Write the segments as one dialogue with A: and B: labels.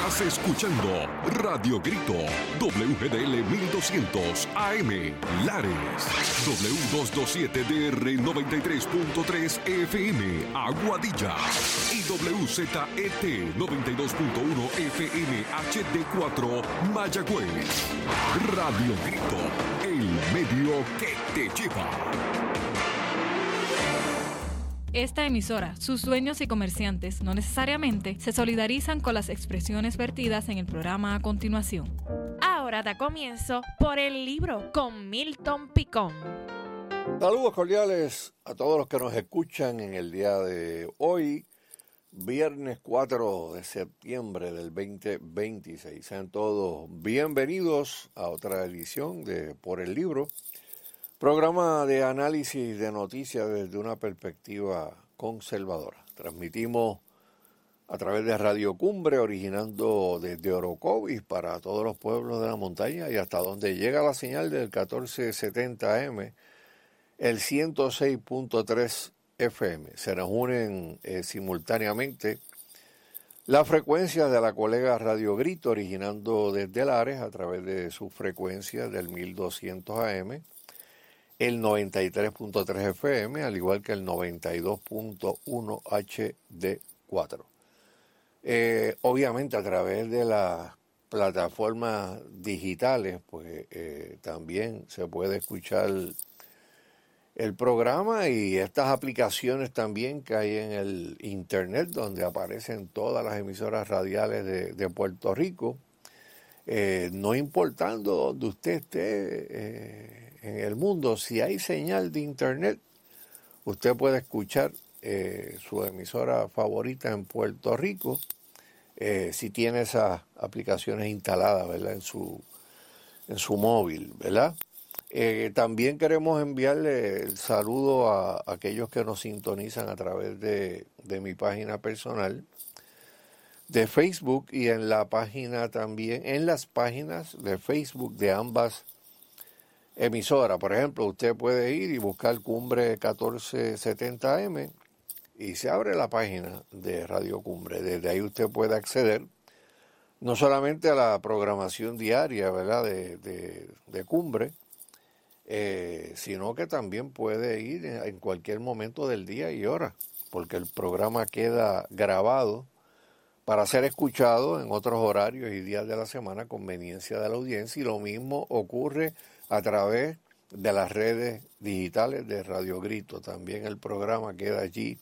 A: Estás escuchando Radio Grito, WGDL 1200 AM, Lares, W227DR 93.3 FM, Aguadilla, y WZET 92.1 FM HD4, Mayagüez. Radio Grito, el medio que te lleva.
B: Esta emisora, sus dueños y comerciantes no necesariamente se solidarizan con las expresiones vertidas en el programa a continuación.
C: Ahora da comienzo Por el Libro con Milton Picón.
D: Saludos cordiales a todos los que nos escuchan en el día de hoy, viernes 4 de septiembre del 2026. Sean todos bienvenidos a otra edición de Por el Libro, programa de análisis de noticias desde una perspectiva conservadora. Transmitimos a través de Radio Cumbre, originando desde Orocovis para todos los pueblos de la montaña y hasta donde llega la señal del 1470 AM, el 106.3 FM. Se nos unen simultáneamente las frecuencias de la colega Radio Grito, originando desde Lares a través de sus frecuencias del 1200 AM, el 93.3 FM, al igual que el 92.1 HD4. Obviamente a través de las plataformas digitales, pues también se puede escuchar el programa y estas aplicaciones también que hay en el internet, donde aparecen todas las emisoras radiales de Puerto Rico, no importando donde usted esté en el mundo. Si hay señal de internet, usted puede escuchar su emisora favorita en Puerto Rico, si tiene esas aplicaciones instaladas, ¿verdad?, en su móvil, ¿verdad? También queremos enviarle el saludo a aquellos que nos sintonizan a través de mi página personal de Facebook y en la página también, en las páginas de Facebook de ambas emisoras. Por ejemplo, usted puede ir y buscar Cumbre 1470M y se abre la página de Radio Cumbre. Desde ahí usted puede acceder no solamente a la programación diaria, ¿verdad?, de Cumbre, sino que también puede ir en cualquier momento del día y hora, porque el programa queda grabado para ser escuchado en otros horarios y días de la semana a conveniencia de la audiencia, y lo mismo ocurre a través de las redes digitales de Radio Grito. También el programa queda allí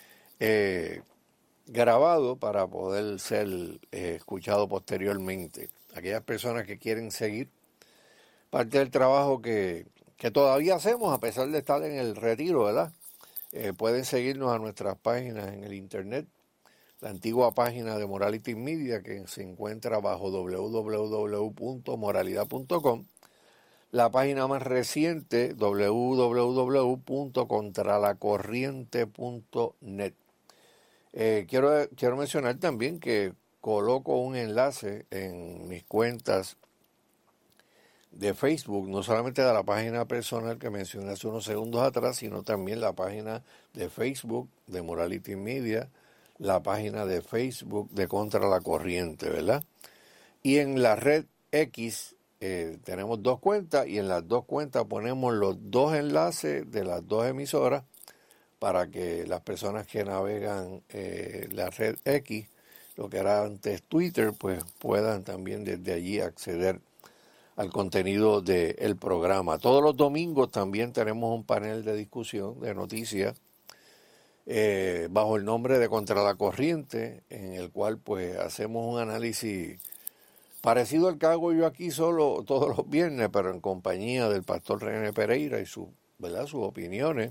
D: grabado para poder ser escuchado posteriormente. Aquellas personas que quieren seguir parte del trabajo que todavía hacemos a pesar de estar en el retiro, ¿verdad? Pueden seguirnos a nuestras páginas en el internet. La antigua página de Morality Media, que se encuentra bajo www.moralidad.com. La página más reciente, www.contralacorriente.net. Quiero mencionar también que coloco un enlace en mis cuentas de Facebook, no solamente de la página personal que mencioné hace unos segundos atrás, sino también la página de Facebook de Morality Media, la página de Facebook de Contra la Corriente, ¿verdad? Y en la red X tenemos dos cuentas, y en las dos cuentas ponemos los dos enlaces de las dos emisoras para que las personas que navegan la red X, lo que era antes Twitter, pues puedan también desde allí acceder al contenido del programa. Todos los domingos también tenemos un panel de discusión de noticias bajo el nombre de Contra la Corriente, en el cual pues hacemos un análisis parecido al que hago yo aquí solo todos los viernes, pero en compañía del pastor René Pereira y sus opiniones,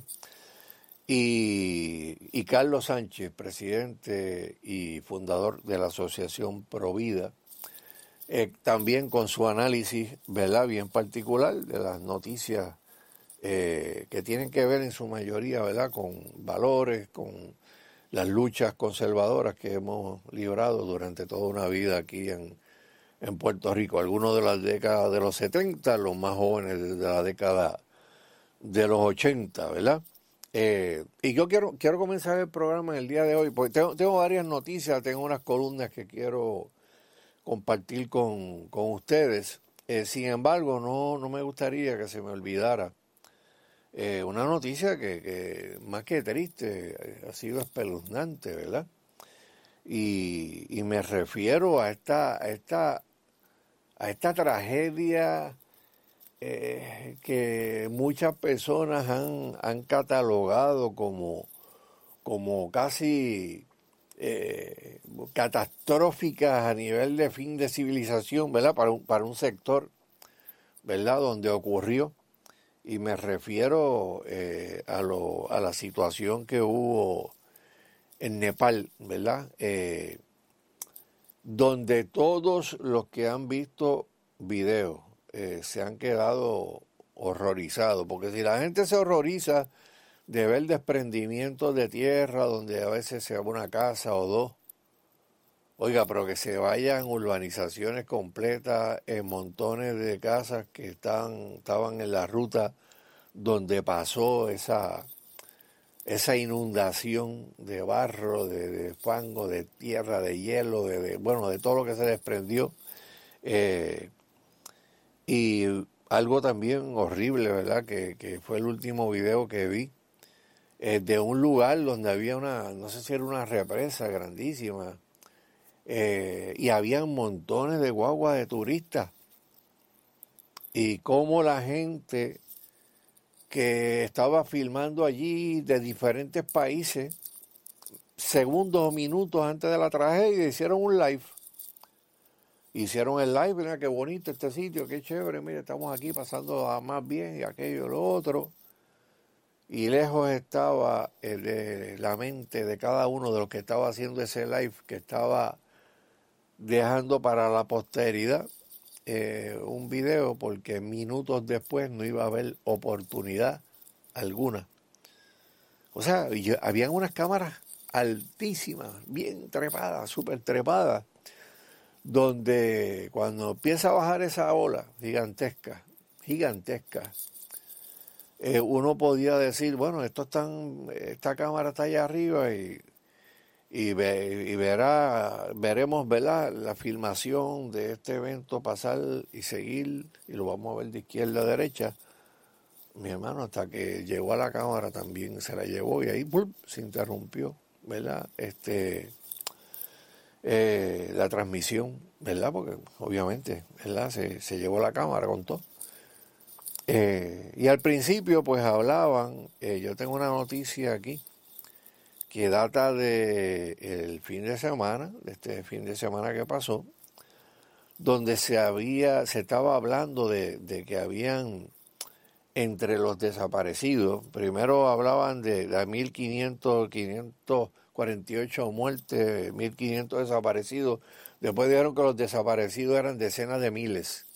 D: y Carlos Sánchez, presidente y fundador de la Asociación Provida, también con su análisis, ¿verdad?, bien particular de las noticias que tienen que ver en su mayoría, ¿verdad?, con valores, con las luchas conservadoras que hemos librado durante toda una vida aquí en Puerto Rico. Algunos de las décadas de los 70, los más jóvenes de la década de los 80, ¿verdad? Y yo quiero comenzar el programa en el día de hoy, porque tengo varias noticias, tengo unas columnas que quiero compartir con ustedes. Sin embargo, no me gustaría que se me olvidara una noticia que más que triste, ha sido espeluznante, ¿verdad? Y me refiero a esta tragedia que muchas personas han catalogado como casi catastróficas a nivel de fin de civilización, ¿verdad? Para un sector, ¿verdad? Donde ocurrió. Y me refiero a la situación que hubo en Nepal, ¿verdad? Donde todos los que han visto videos se han quedado horrorizados, porque si la gente se horroriza de ver desprendimientos de tierra, donde a veces se va una casa o dos, oiga, pero que se vayan urbanizaciones completas, en montones de casas que estaban en la ruta donde pasó esa inundación de barro, de fango, de tierra, de hielo, de todo lo que se desprendió. Y algo también horrible, ¿verdad? Que fue el último video que vi, de un lugar donde había no sé si era una represa grandísima, y había montones de guaguas de turistas. Y cómo la gente que estaba filmando allí de diferentes países, segundos o minutos antes de la tragedia, hicieron un live. Hicieron el live, mira qué bonito este sitio, qué chévere, mira, estamos aquí pasando más bien y aquello y lo otro. Y lejos estaba de la mente de cada uno de los que estaba haciendo ese live, que estaba dejando para la posteridad un video, porque minutos después no iba a haber oportunidad alguna. O sea, habían unas cámaras altísimas, bien trepadas, súper trepadas, donde cuando empieza a bajar esa ola gigantesca, uno podía decir, bueno, esta cámara está allá arriba veremos, ¿verdad?, la filmación de este evento pasar y seguir, y lo vamos a ver de izquierda a derecha. Mi hermano, hasta que llegó a la cámara también se la llevó y ahí ¡pum!, se interrumpió, ¿verdad? La transmisión, ¿verdad? Porque obviamente, ¿verdad?, se llevó la cámara con todo. Y al principio pues hablaban, yo tengo una noticia aquí que data de el fin de semana, de este fin de semana que pasó, donde se estaba hablando de que habían entre los desaparecidos, primero hablaban de 548 muertes, 1.500 desaparecidos, después dijeron que los desaparecidos eran decenas de miles.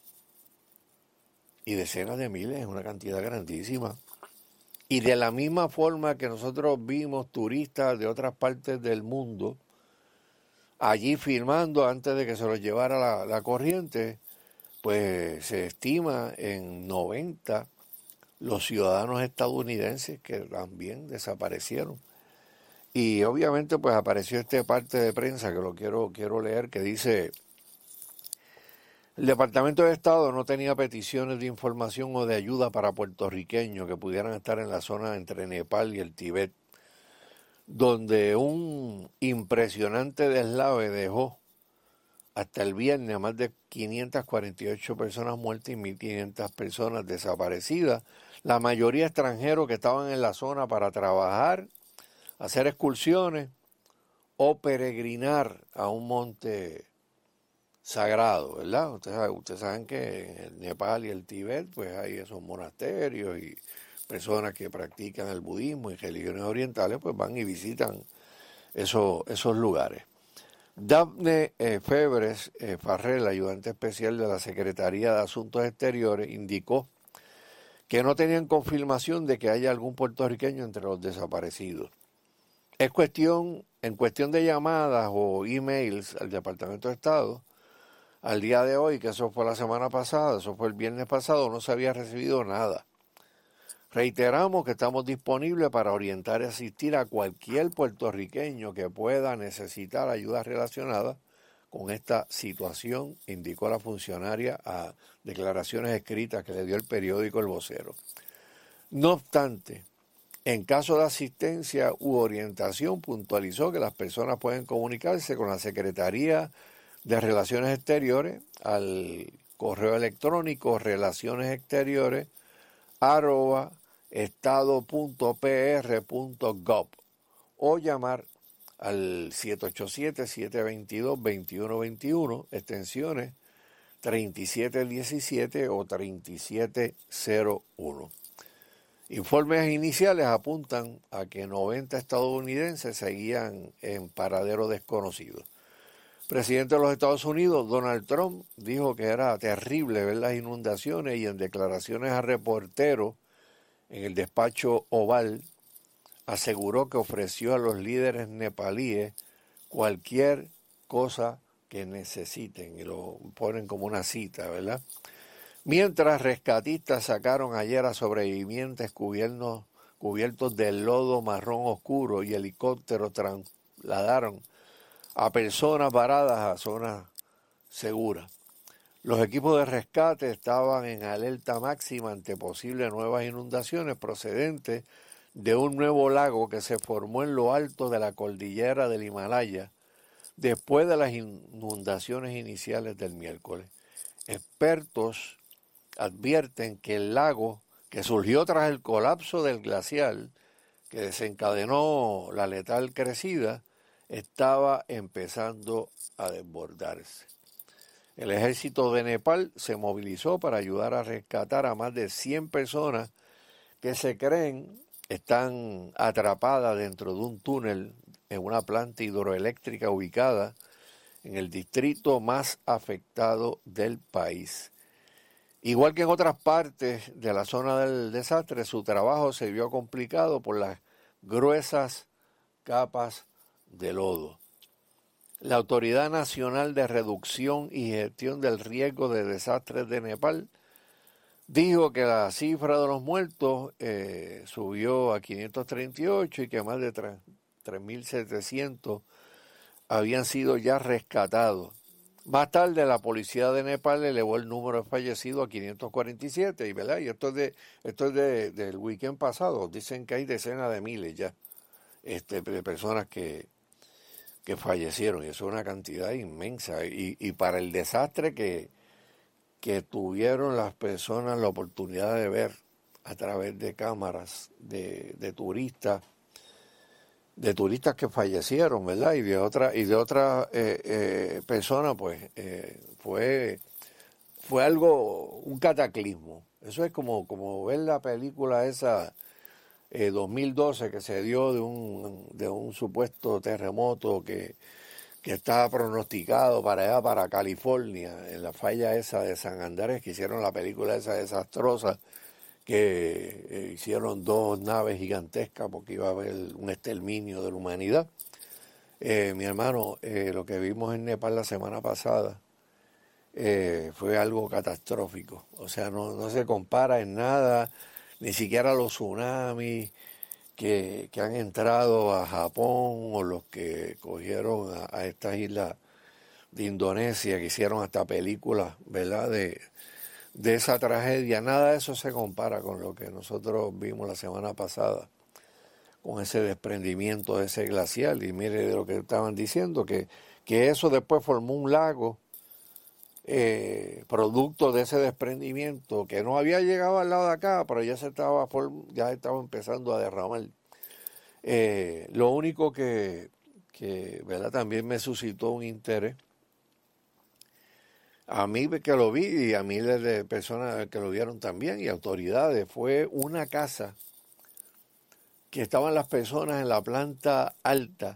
D: Y decenas de miles es una cantidad grandísima. Y de la misma forma que nosotros vimos turistas de otras partes del mundo allí filmando antes de que se los llevara la corriente, pues se estima en 90 los ciudadanos estadounidenses que también desaparecieron. Y obviamente pues apareció este parte de prensa que lo quiero leer, que dice: el Departamento de Estado no tenía peticiones de información o de ayuda para puertorriqueños que pudieran estar en la zona entre Nepal y el Tíbet, donde un impresionante deslave dejó hasta el viernes a más de 548 personas muertas y 1.500 personas desaparecidas, la mayoría extranjeros que estaban en la zona para trabajar, hacer excursiones o peregrinar a un monte sagrado, ¿verdad? Ustedes saben que en el Nepal y el Tíbet pues hay esos monasterios, y personas que practican el budismo y religiones orientales pues van y visitan esos lugares. Daphne Febres Farrell, ayudante especial de la Secretaría de Asuntos Exteriores, indicó que no tenían confirmación de que haya algún puertorriqueño entre los desaparecidos. En cuestión de llamadas o emails al Departamento de Estado, al día de hoy, que eso fue la semana pasada, eso fue el viernes pasado, no se había recibido nada. Reiteramos que estamos disponibles para orientar y asistir a cualquier puertorriqueño que pueda necesitar ayuda relacionada con esta situación, indicó la funcionaria a declaraciones escritas que le dio el periódico El Vocero. No obstante, en caso de asistencia u orientación, puntualizó que las personas pueden comunicarse con la Secretaría de Relaciones Exteriores al correo electrónico relacionesexteriores@estado.pr.gov o llamar al 787-722-2121, extensiones 3717 o 3701. Informes iniciales apuntan a que 90 estadounidenses seguían en paradero desconocido. El presidente de los Estados Unidos, Donald Trump, dijo que era terrible ver las inundaciones y en declaraciones a reporteros en el despacho Oval aseguró que ofreció a los líderes nepalíes cualquier cosa que necesiten, y lo ponen como una cita, ¿verdad? Mientras rescatistas sacaron ayer a sobrevivientes cubiertos de lodo marrón oscuro y helicópteros trasladaron a personas varadas a zonas seguras. Los equipos de rescate estaban en alerta máxima ante posibles nuevas inundaciones procedentes de un nuevo lago que se formó en lo alto de la cordillera del Himalaya después de las inundaciones iniciales del miércoles. Expertos advierten que el lago, que surgió tras el colapso del glaciar que desencadenó la letal crecida, estaba empezando a desbordarse. El ejército de Nepal se movilizó para ayudar a rescatar a más de 100 personas que se creen están atrapadas dentro de un túnel en una planta hidroeléctrica ubicada en el distrito más afectado del país. Igual que en otras partes de la zona del desastre, su trabajo se vio complicado por las gruesas capas de lodo. La Autoridad Nacional de Reducción y Gestión del Riesgo de Desastres de Nepal dijo que la cifra de los muertos subió a 538 y que más de 3.700 habían sido ya rescatados. Más tarde, la policía de Nepal elevó el número de fallecidos a 547, ¿verdad? Y esto es del weekend pasado. Dicen que hay decenas de miles ya de personas que fallecieron, y eso es una cantidad inmensa. Y para el desastre que tuvieron las personas la oportunidad de ver a través de cámaras de turistas que fallecieron, ¿verdad? Y de otras personas, pues fue algo, un cataclismo. Eso es como ver la película esa 2012 que se dio de un supuesto terremoto que estaba pronosticado para California, en la falla esa de San Andrés, que hicieron la película esa desastrosa, que hicieron 2 naves gigantescas porque iba a haber un exterminio de la humanidad. Mi hermano, lo que vimos en Nepal la semana pasada fue algo catastrófico. O sea, no se compara en nada, ni siquiera los tsunamis que han entrado a Japón o los que cogieron a estas islas de Indonesia, que hicieron hasta películas, ¿verdad?, de esa tragedia. Nada de eso se compara con lo que nosotros vimos la semana pasada, con ese desprendimiento de ese glaciar. Y mire de lo que estaban diciendo, que eso después formó un lago producto de ese desprendimiento, que no había llegado al lado de acá, pero ya estaba empezando a derramar. Lo único que ¿verdad?, también me suscitó un interés, a mí que lo vi y a miles de personas que lo vieron también y autoridades, fue una casa que estaban las personas en la planta alta,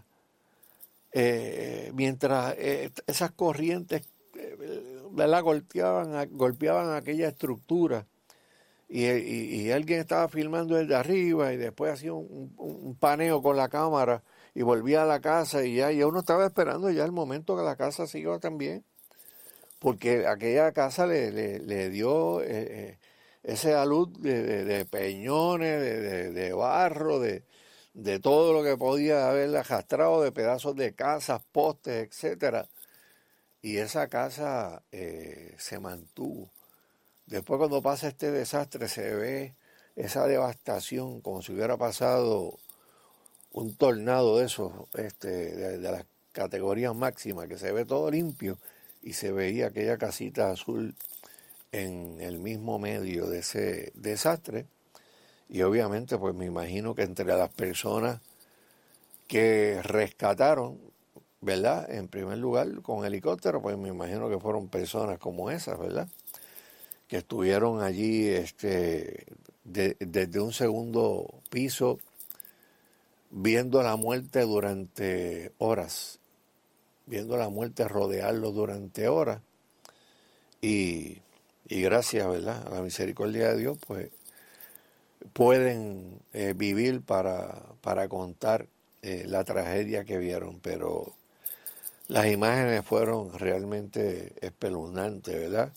D: mientras esas corrientes ¿verdad?, golpeaban aquella estructura y alguien estaba filmando desde arriba y después hacía un paneo con la cámara y volvía a la casa y ya uno estaba esperando ya el momento que la casa se iba también, porque aquella casa le dio ese alud de peñones, de barro, de todo lo que podía haber arrastrado, de pedazos de casas, postes, etcétera. y esa casa se mantuvo. Después, cuando pasa este desastre, se ve esa devastación como si hubiera pasado un tornado de esos, de las categorías máximas, que se ve todo limpio y se veía aquella casita azul en el mismo medio de ese desastre. Y obviamente, pues me imagino que entre las personas que rescataron, ¿verdad? En primer lugar, con helicóptero, pues me imagino que fueron personas como esas, ¿verdad? Que estuvieron allí desde un segundo piso viendo la muerte durante horas, viendo la muerte rodearlos durante horas. Y gracias, ¿verdad?, a la misericordia de Dios, pues pueden vivir para contar la tragedia que vieron, pero las imágenes fueron realmente espeluznantes, ¿verdad?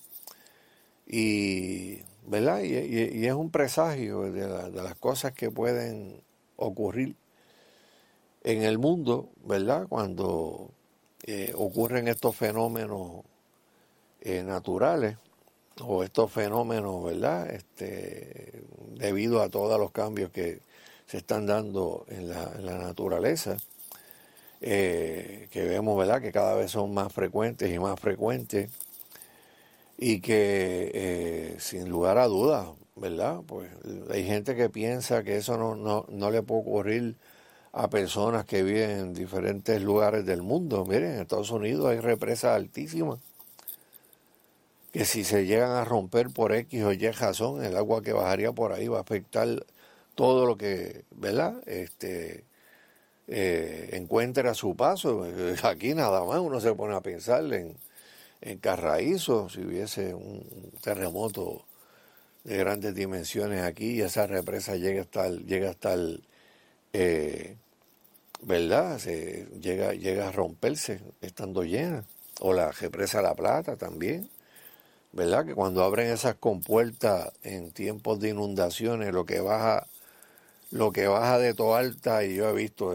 D: Y, ¿verdad? Y es un presagio de las cosas que pueden ocurrir en el mundo, ¿verdad? Cuando ocurren estos fenómenos naturales o estos fenómenos, ¿verdad? Debido a todos los cambios que se están dando en la naturaleza, que vemos, ¿verdad?, que cada vez son más frecuentes y más frecuentes, y que sin lugar a dudas, ¿verdad?, pues hay gente que piensa que eso no le puede ocurrir a personas que viven en diferentes lugares del mundo. Miren, en Estados Unidos hay represas altísimas que si se llegan a romper por X o Y razón, el agua que bajaría por ahí va a afectar todo lo que, ¿verdad?, encuentre a su paso. Aquí nada más uno se pone a pensar en Carraízo, si hubiese un terremoto de grandes dimensiones aquí y esa represa llega a estar ¿verdad?, llega a romperse estando llena. O la represa La Plata también, ¿verdad?, que cuando abren esas compuertas en tiempos de inundaciones, lo que baja de Toalta, y yo he visto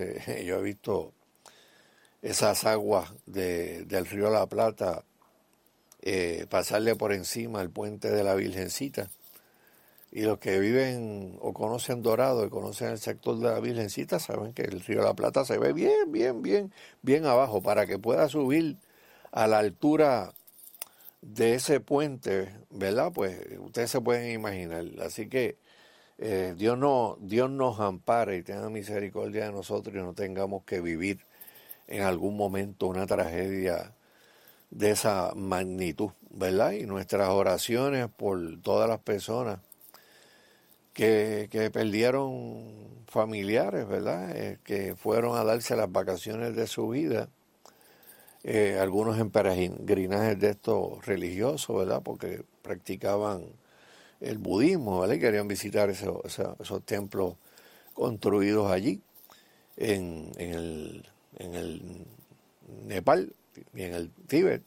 D: esas aguas del río La Plata pasarle por encima el puente de la Virgencita. Y los que viven o conocen Dorado y conocen el sector de la Virgencita saben que el río La Plata se ve bien abajo. Para que pueda subir a la altura de ese puente, ¿verdad?, pues ustedes se pueden imaginar. Así que Dios nos ampare y tenga misericordia de nosotros y no tengamos que vivir en algún momento una tragedia de esa magnitud, ¿verdad? Y nuestras oraciones por todas las personas que perdieron familiares, ¿verdad?, que fueron a darse las vacaciones de su vida, algunos en peregrinajes de estos religiosos, ¿verdad?, porque practicaban el budismo, ¿vale? Querían visitar esos templos construidos allí, en el Nepal y en el Tíbet.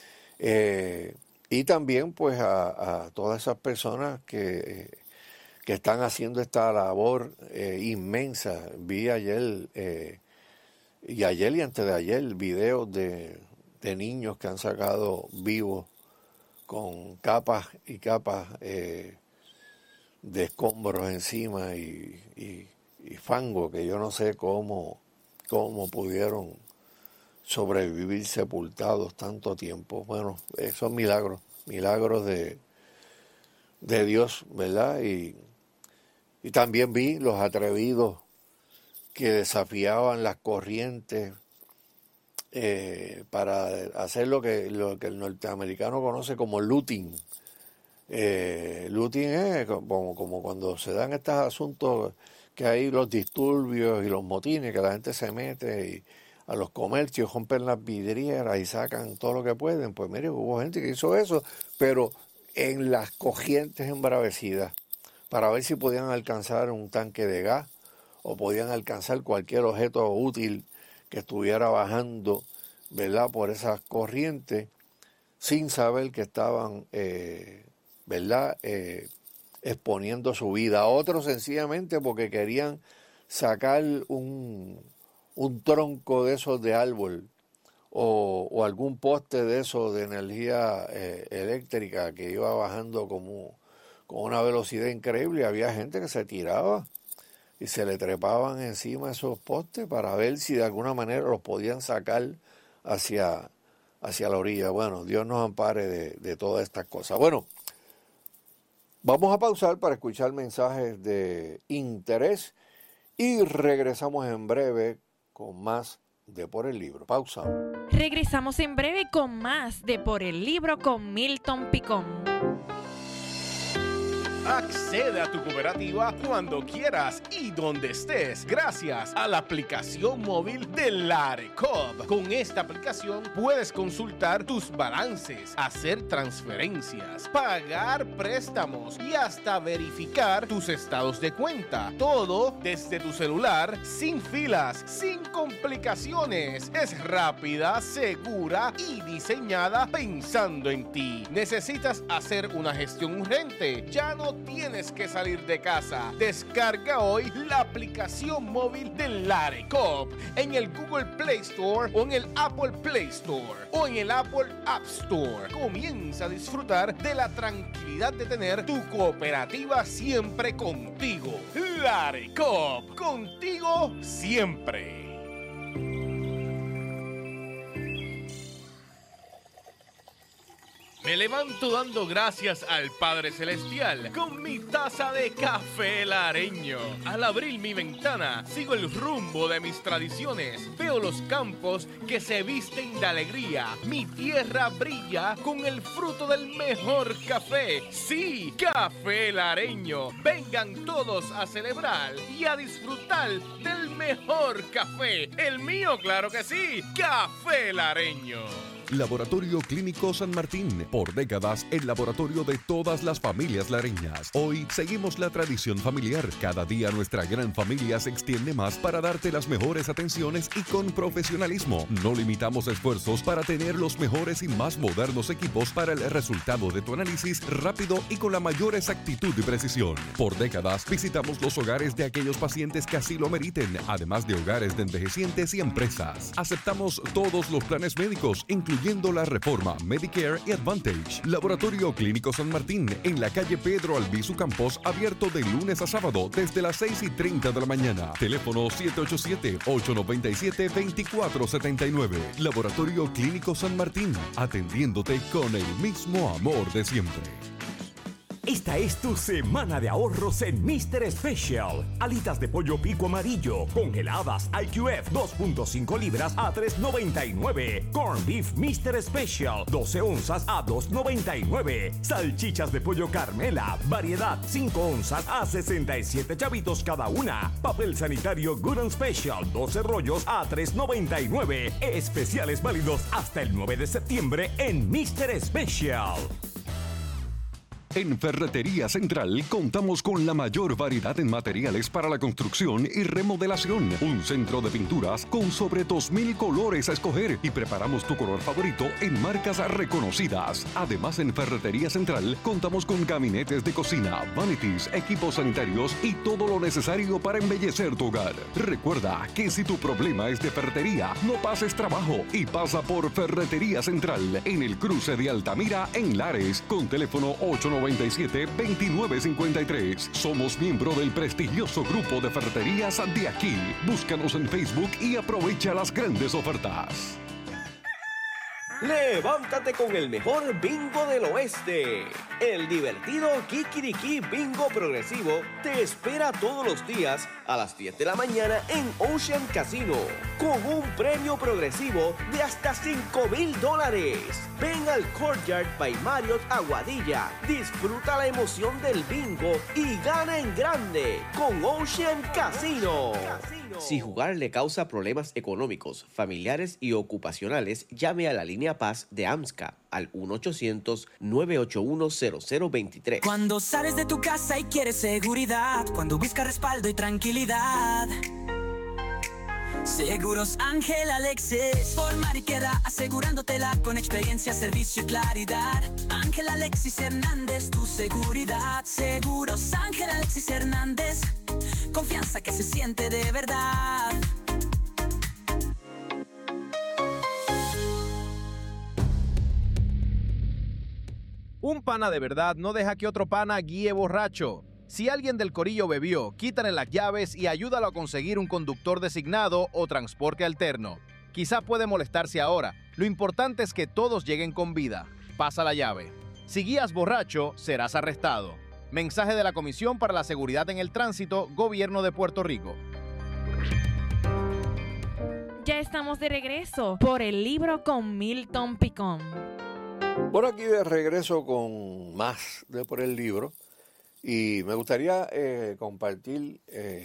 D: Y también, pues, a todas esas personas que están haciendo esta labor inmensa. Vi ayer y antes de ayer videos de niños que han sacado vivos con capas y capas de escombros encima y fango, que yo no sé cómo pudieron sobrevivir sepultados tanto tiempo. Bueno, son milagros de Dios, ¿verdad? Y también vi los atrevidos que desafiaban las corrientes para hacer lo que el norteamericano conoce como looting. Looting es como cuando se dan estos asuntos que hay los disturbios y los motines, que la gente se mete y a los comercios rompen las vidrieras y sacan todo lo que pueden. Pues mire, hubo gente que hizo eso, pero en las corrientes embravecidas, para ver si podían alcanzar un tanque de gas o podían alcanzar cualquier objeto útil que estuviera bajando, ¿verdad?, por esas corrientes, sin saber que estaban, ¿verdad?, exponiendo su vida. Otros sencillamente porque querían sacar un tronco de esos de árbol o algún poste de eso de energía eléctrica que iba bajando con una velocidad increíble. Había gente que se tiraba y se le trepaban encima esos postes para ver si de alguna manera los podían sacar hacia la orilla. Bueno, Dios nos ampare de todas estas cosas. Bueno, vamos a pausar para escuchar mensajes de interés y regresamos en breve con más de Por el Libro. Pausa.
C: Regresamos en breve con más de Por el Libro con Milton Picón.
E: Accede a tu cooperativa cuando quieras y donde estés gracias a la aplicación móvil de Larecoop. Con esta aplicación puedes consultar tus balances, hacer transferencias, pagar préstamos y hasta verificar tus estados de cuenta. Todo desde tu celular, sin filas, sin complicaciones. Es rápida, segura y diseñada pensando en ti. ¿Necesitas hacer una gestión urgente? Ya no tienes que salir de casa. Descarga hoy la aplicación móvil de Larecoop en el Google Play Store o en el Apple Play Store o en el Apple App Store. Comienza a disfrutar de la tranquilidad de tener tu cooperativa siempre contigo. Larecoop, contigo siempre. Me levanto dando gracias al Padre Celestial con mi taza de café lareño. Al abrir mi ventana, sigo el rumbo de mis tradiciones. Veo los campos que se visten de alegría. Mi tierra brilla con el fruto del mejor café. Sí, café lareño. Vengan todos a celebrar y a disfrutar del mejor café. El mío, claro que sí, café lareño.
A: Laboratorio Clínico San Martín, por décadas el laboratorio de todas las familias lareñas. Hoy seguimos la tradición familiar. Cada día nuestra gran familia se extiende más para darte las mejores atenciones y con profesionalismo. No limitamos esfuerzos para tener los mejores y más modernos equipos para el resultado de tu análisis rápido y con la mayor exactitud y precisión. Por décadas visitamos los hogares de aquellos pacientes que así lo meriten, además de hogares de envejecientes y empresas. Aceptamos todos los planes médicos, incluyendo la reforma Medicare y Advantage. Laboratorio Clínico San Martín, en la calle Pedro Albizu Campos, abierto de lunes a sábado desde las 6:30 de la mañana. Teléfono 787-897-2479. Laboratorio Clínico San Martín, atendiéndote con el mismo amor de siempre.
F: Esta es tu semana de ahorros en Mr. Special. Alitas de pollo pico amarillo, congeladas IQF 2.5 libras a $3.99. Corn beef Mr. Special, 12 onzas a $2.99. Salchichas de pollo Carmela, variedad 5 onzas a 67 chavitos cada una. Papel sanitario Good and Special, 12 rollos a $3.99. Especiales válidos hasta el 9 de septiembre en Mr. Special.
A: En Ferretería Central contamos con la mayor variedad en materiales para la construcción y remodelación. Un centro de pinturas con sobre 2,000 colores a escoger y preparamos tu color favorito en marcas reconocidas. Además, en Ferretería Central contamos con gabinetes de cocina, vanities, equipos sanitarios y todo lo necesario para embellecer tu hogar. Recuerda que si tu problema es de ferretería, no pases trabajo y pasa por Ferretería Central en el cruce de Altamira en Lares con teléfono 897-2953. Somos miembro del prestigioso grupo de ferreterías de aquí. Búscanos en Facebook y aprovecha las grandes ofertas.
G: Levántate con el mejor bingo del oeste. El divertido Kikiriki Bingo Progresivo te espera todos los días a las 10 de la mañana en Ocean Casino, con un premio progresivo de hasta $5,000. Ven al Courtyard by Marriott Aguadilla, disfruta la emoción del bingo y gana en grande con Ocean Casino. Si jugar le causa problemas económicos, familiares y ocupacionales, llame a la línea Paz de AMSCA al 1-800-981-0023.
H: Cuando sales de tu casa y quieres seguridad, cuando buscas respaldo y tranquilidad, Seguros Ángel Alexis, forma y queda asegurándotela con experiencia, servicio y claridad. Ángel Alexis Hernández, tu seguridad. Seguros Ángel Alexis Hernández, confianza que se siente de verdad.
E: Un pana de verdad no deja que otro pana guíe borracho. Si alguien del corillo bebió, quítale las llaves y ayúdalo a conseguir un conductor designado o transporte alterno. Quizá puede molestarse ahora. Lo importante es que todos lleguen con vida. Pasa la llave. Si guías borracho, serás arrestado. Mensaje de la Comisión para la Seguridad en el Tránsito, Gobierno de Puerto Rico.
C: Ya estamos de regreso por el libro con Milton Picón.
D: Bueno, aquí de regreso con más de Por el Libro. Y me gustaría compartir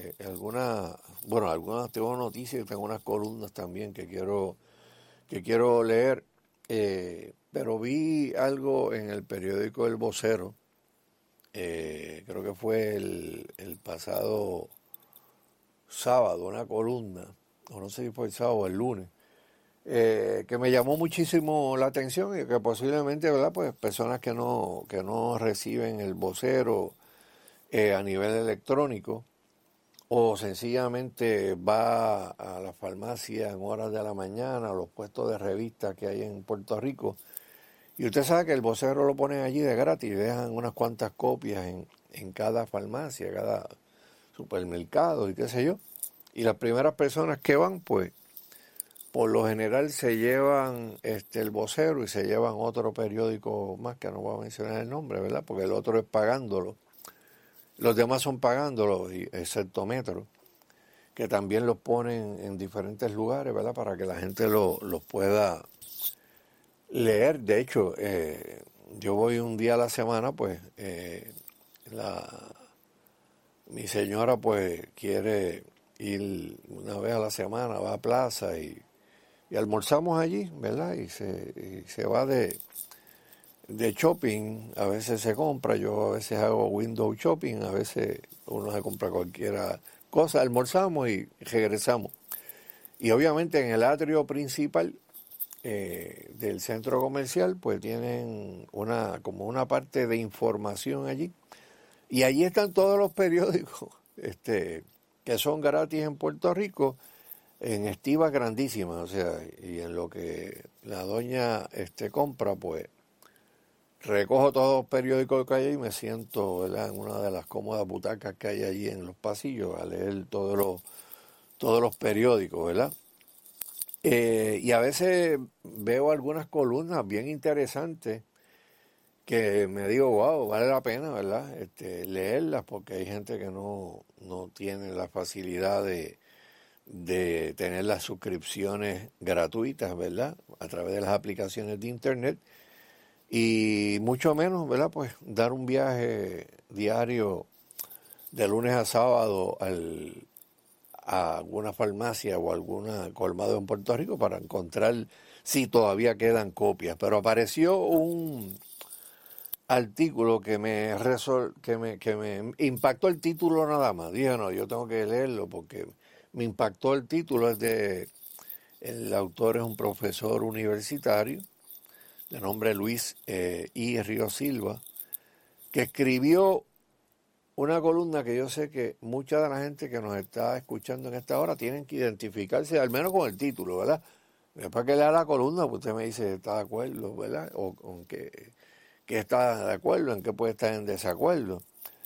D: tengo noticias, tengo unas columnas también que quiero leer, pero vi algo en el periódico El Vocero, creo que fue el pasado sábado, una columna, o no sé si fue el sábado o el lunes, que me llamó muchísimo la atención y que posiblemente, ¿verdad?, pues personas que no reciben El Vocero a nivel electrónico, o sencillamente va a la farmacia en horas de la mañana, a los puestos de revistas que hay en Puerto Rico, y usted sabe que El Vocero lo ponen allí de gratis, dejan unas cuantas copias en cada farmacia, cada supermercado y qué sé yo, y las primeras personas que van, pues, por lo general se llevan El Vocero y se llevan otro periódico más, que no voy a mencionar el nombre, ¿verdad?, porque el otro es pagándolo. Los demás son pagándolo, excepto Metro, que también los ponen en diferentes lugares, ¿verdad?, para que la gente los pueda leer. De hecho, yo voy un día a la semana, pues mi señora pues quiere ir una vez a la semana, va a plaza y almorzamos allí, ¿verdad? Y se va de shopping, a veces se compra, yo a veces hago window shopping, a veces uno se compra cualquier cosa, almorzamos y regresamos. Y obviamente en el atrio principal del centro comercial, pues tienen como una parte de información allí. Y allí están todos los periódicos que son gratis en Puerto Rico, en estivas grandísimas, o sea, y en lo que la doña compra, pues recojo todos los periódicos que hay y me siento, ¿verdad?, en una de las cómodas butacas que hay allí en los pasillos a leer todos los periódicos, ¿verdad? Y a veces veo algunas columnas bien interesantes que me digo, wow, vale la pena, ¿verdad?, leerlas, porque hay gente que no tiene la facilidad de tener las suscripciones gratuitas, ¿verdad?, a través de las aplicaciones de internet. Y mucho menos, ¿verdad?, pues dar un viaje diario de lunes a sábado a alguna farmacia o alguna colmado en Puerto Rico para encontrar si todavía quedan copias. Pero apareció un artículo que me impactó el título nada más. Dije, no, yo tengo que leerlo porque me impactó el título. El autor es un profesor universitario de nombre Luis I. Río Silva, que escribió una columna que yo sé que mucha de la gente que nos está escuchando en esta hora tienen que identificarse, al menos con el título, ¿verdad? Después que lea la columna, pues usted me dice, ¿está de acuerdo, verdad? O con qué está de acuerdo, en qué puede estar en desacuerdo.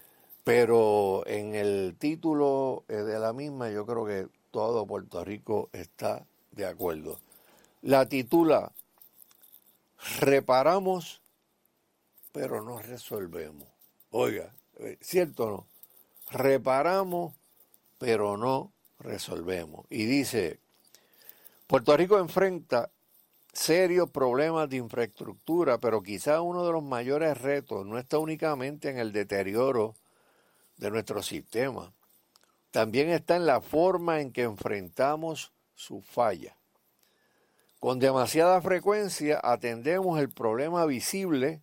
D: Pero en el título de la misma, yo creo que todo Puerto Rico está de acuerdo. La titula: Reparamos, pero no resolvemos. Oiga, ¿cierto o no? Reparamos, pero no resolvemos. Y dice, Puerto Rico enfrenta serios problemas de infraestructura, pero quizá uno de los mayores retos no está únicamente en el deterioro de nuestro sistema, también está en la forma en que enfrentamos su falla. Con demasiada frecuencia atendemos el problema visible,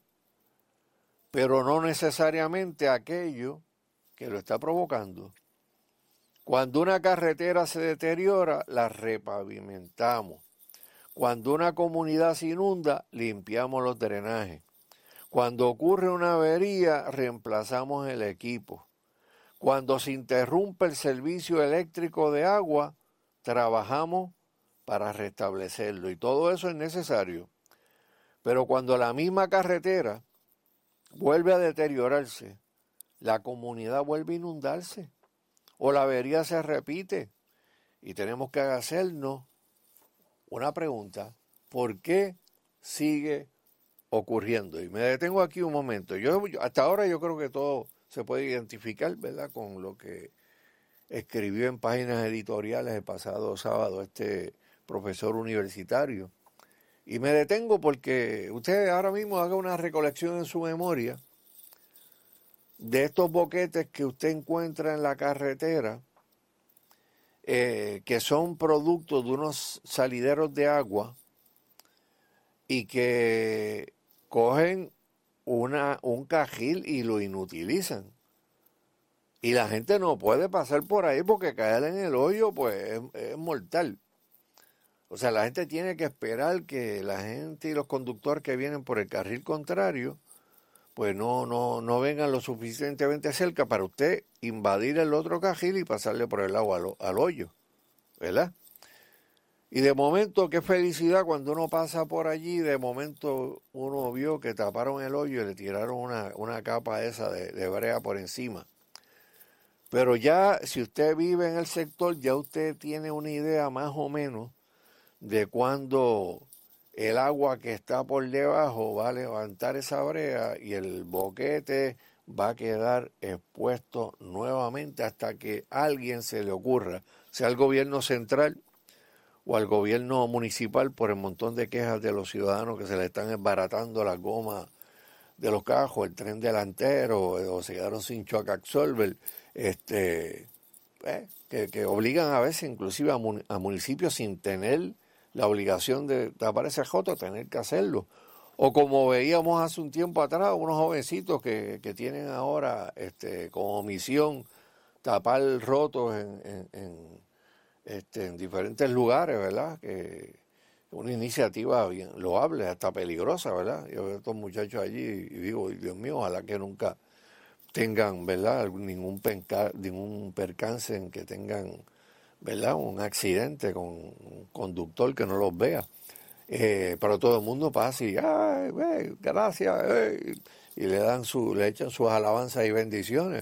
D: pero no necesariamente aquello que lo está provocando. Cuando una carretera se deteriora, la repavimentamos. Cuando una comunidad se inunda, limpiamos los drenajes. Cuando ocurre una avería, reemplazamos el equipo. Cuando se interrumpe el servicio eléctrico de agua, trabajamos para restablecerlo. Y todo eso es necesario. Pero cuando la misma carretera vuelve a deteriorarse, la comunidad vuelve a inundarse o la avería se repite y tenemos que hacernos una pregunta: ¿por qué sigue ocurriendo? Y me detengo aquí un momento. Hasta ahora yo creo que todo se puede identificar, ¿verdad?, con lo que escribió en páginas editoriales el pasado sábado este profesor universitario. Y me detengo porque usted ahora mismo haga una recolección en su memoria de estos boquetes que usted encuentra en la carretera, que son productos de unos salideros de agua y que cogen un cajil y lo inutilizan. Y la gente no puede pasar por ahí porque caer en el hoyo pues es mortal. O sea, la gente tiene que esperar que la gente y los conductores que vienen por el carril contrario pues no vengan lo suficientemente cerca para usted invadir el otro cajil y pasarle por el lado al hoyo, ¿verdad? Y de momento, qué felicidad cuando uno pasa por allí, de momento uno vio que taparon el hoyo y le tiraron una capa esa de brea por encima. Pero ya, si usted vive en el sector, ya usted tiene una idea más o menos de cuándo el agua que está por debajo va a levantar esa brea y el boquete va a quedar expuesto nuevamente hasta que a alguien se le ocurra, sea el gobierno central o al gobierno municipal, por el montón de quejas de los ciudadanos que se le están esbaratando las gomas de los cajos, el tren delantero, o se quedaron sin shock absorber, que obligan a veces inclusive a municipios sin tener la obligación de tapar ese joto, tener que hacerlo. O como veíamos hace un tiempo atrás, unos jovencitos que tienen ahora como misión tapar rotos en diferentes lugares, ¿verdad? Que una iniciativa bien loable, hasta peligrosa, ¿verdad? Yo veo a estos muchachos allí y digo, Dios mío, ojalá que nunca tengan, ¿verdad?, ningún percance en que tengan, ¿verdad?, un accidente con un conductor que no los vea. Pero todo el mundo pasa y, ¡ay, gracias! Y le echan sus alabanzas y bendiciones.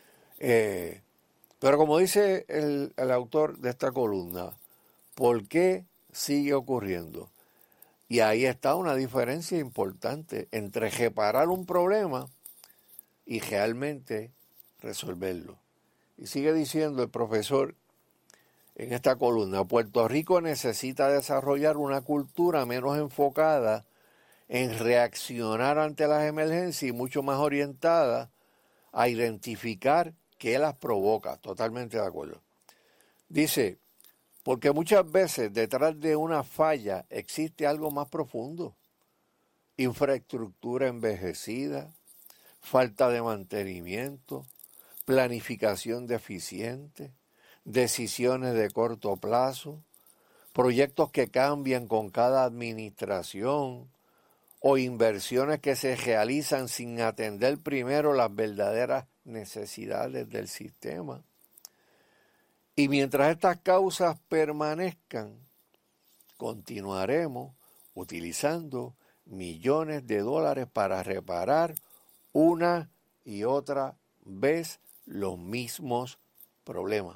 D: Pero como dice el autor de esta columna, ¿por qué sigue ocurriendo? Y ahí está una diferencia importante entre reparar un problema y realmente resolverlo. Y sigue diciendo el profesor en esta columna: Puerto Rico necesita desarrollar una cultura menos enfocada en reaccionar ante las emergencias y mucho más orientada a identificar qué las provoca. Totalmente de acuerdo. Dice, porque muchas veces detrás de una falla existe algo más profundo: infraestructura envejecida, falta de mantenimiento, planificación deficiente, decisiones de corto plazo, proyectos que cambian con cada administración o inversiones que se realizan sin atender primero las verdaderas necesidades del sistema. Y mientras estas causas permanezcan, continuaremos utilizando millones de dólares para reparar una y otra vez los mismos problemas.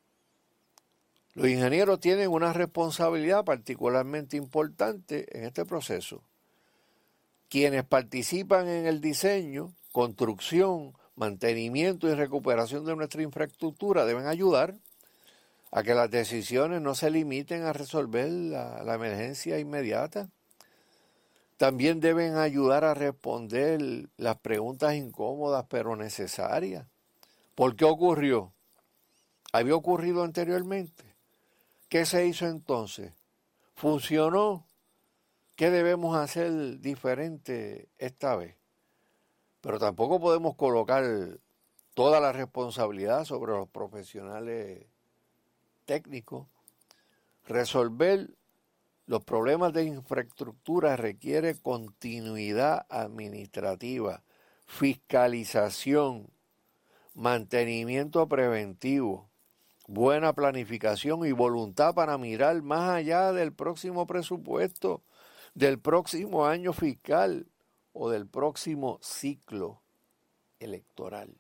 D: Los ingenieros tienen una responsabilidad particularmente importante en este proceso. Quienes participan en el diseño, construcción, mantenimiento y recuperación de nuestra infraestructura deben ayudar a que las decisiones no se limiten a resolver la emergencia inmediata. También deben ayudar a responder las preguntas incómodas pero necesarias. ¿Por qué ocurrió? ¿Había ocurrido anteriormente? ¿Qué se hizo entonces? ¿Funcionó? ¿Qué debemos hacer diferente esta vez? Pero tampoco podemos colocar toda la responsabilidad sobre los profesionales técnicos. Resolver los problemas de infraestructura requiere continuidad administrativa, fiscalización, mantenimiento preventivo, buena planificación y voluntad para mirar más allá del próximo presupuesto, del próximo año fiscal o del próximo ciclo electoral.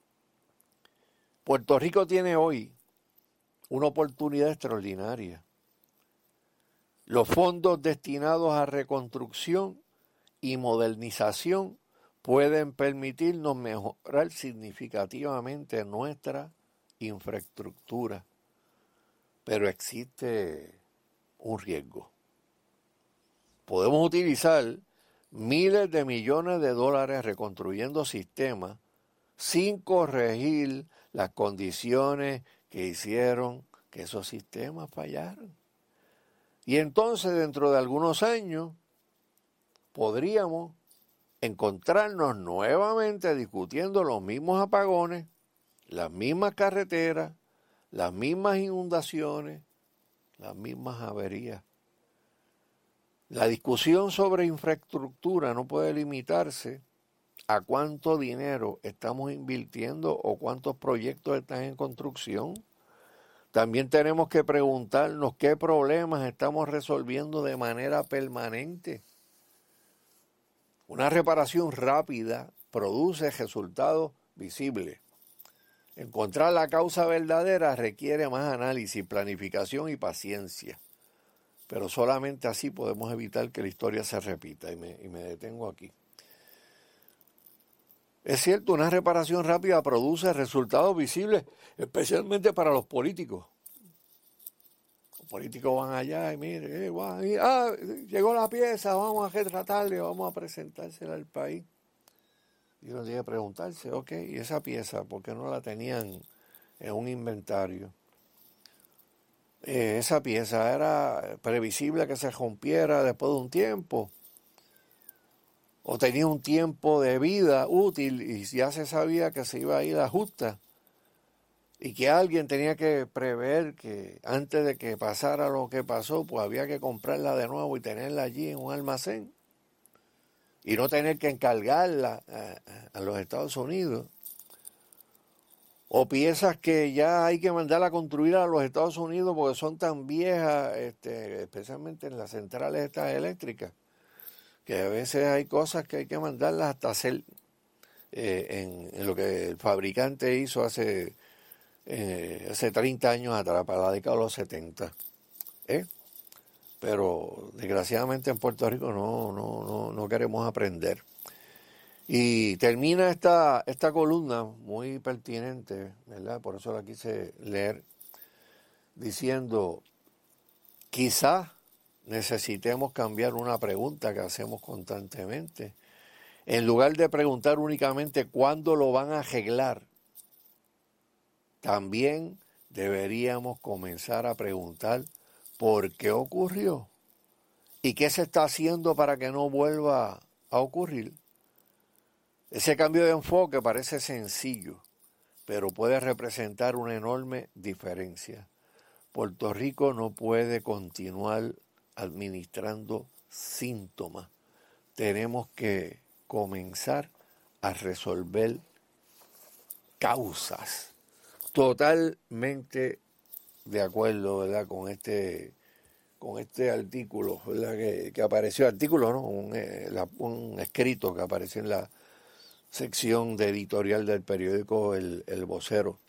D: Puerto Rico tiene hoy una oportunidad extraordinaria. Los fondos destinados a reconstrucción y modernización pueden permitirnos mejorar significativamente nuestra infraestructura, pero existe un riesgo. Podemos utilizar miles de millones de dólares reconstruyendo sistemas sin corregir las condiciones que hicieron que esos sistemas fallaran. Y entonces, dentro de algunos años, podríamos encontrarnos nuevamente discutiendo los mismos apagones, las mismas carreteras, las mismas inundaciones, las mismas averías. La discusión sobre infraestructura no puede limitarse a cuánto dinero estamos invirtiendo o cuántos proyectos están en construcción. También tenemos que preguntarnos qué problemas estamos resolviendo de manera permanente. Una reparación rápida produce resultados visibles. Encontrar la causa verdadera requiere más análisis, planificación y paciencia. Pero solamente así podemos evitar que la historia se repita. Y me detengo aquí. Es cierto, una reparación rápida produce resultados visibles, especialmente para los políticos. Los políticos van allá y miren, llegó la pieza, vamos a retratarle, vamos a presentársela al país. Y uno tiene que preguntarse, ok, ¿y esa pieza por qué no la tenían en un inventario? Esa pieza era previsible que se rompiera después de un tiempo, o tenía un tiempo de vida útil y ya se sabía que se iba a ir a justa y que alguien tenía que prever que antes de que pasara lo que pasó, pues había que comprarla de nuevo y tenerla allí en un almacén y no tener que encargarla a los Estados Unidos. O piezas que ya hay que mandar a construir a los Estados Unidos porque son tan viejas, especialmente en las centrales estas eléctricas, que a veces hay cosas que hay que mandarlas hasta hacer en lo que el fabricante hizo hace 30 años atrás, para la década de los 70. Pero desgraciadamente en Puerto Rico no queremos aprender. Y termina esta columna muy pertinente, ¿verdad? Por eso la quise leer, diciendo, quizás necesitemos cambiar una pregunta que hacemos constantemente. En lugar de preguntar únicamente cuándo lo van a arreglar, también deberíamos comenzar a preguntar por qué ocurrió y qué se está haciendo para que no vuelva a ocurrir. Ese cambio de enfoque parece sencillo, pero puede representar una enorme diferencia. Puerto Rico no puede continuar administrando síntomas. Tenemos que comenzar a resolver causas. Totalmente de acuerdo, ¿verdad?, con este artículo, ¿verdad?, que apareció, artículo, ¿no?, un escrito que apareció en la sección de editorial del periódico El Vocero.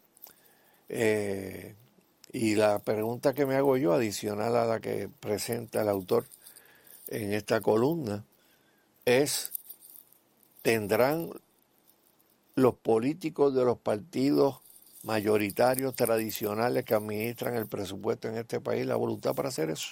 D: Y la pregunta que me hago yo, adicional a la que presenta el autor en esta columna, es: ¿tendrán los políticos de los partidos mayoritarios tradicionales que administran el presupuesto en este país la voluntad para hacer eso?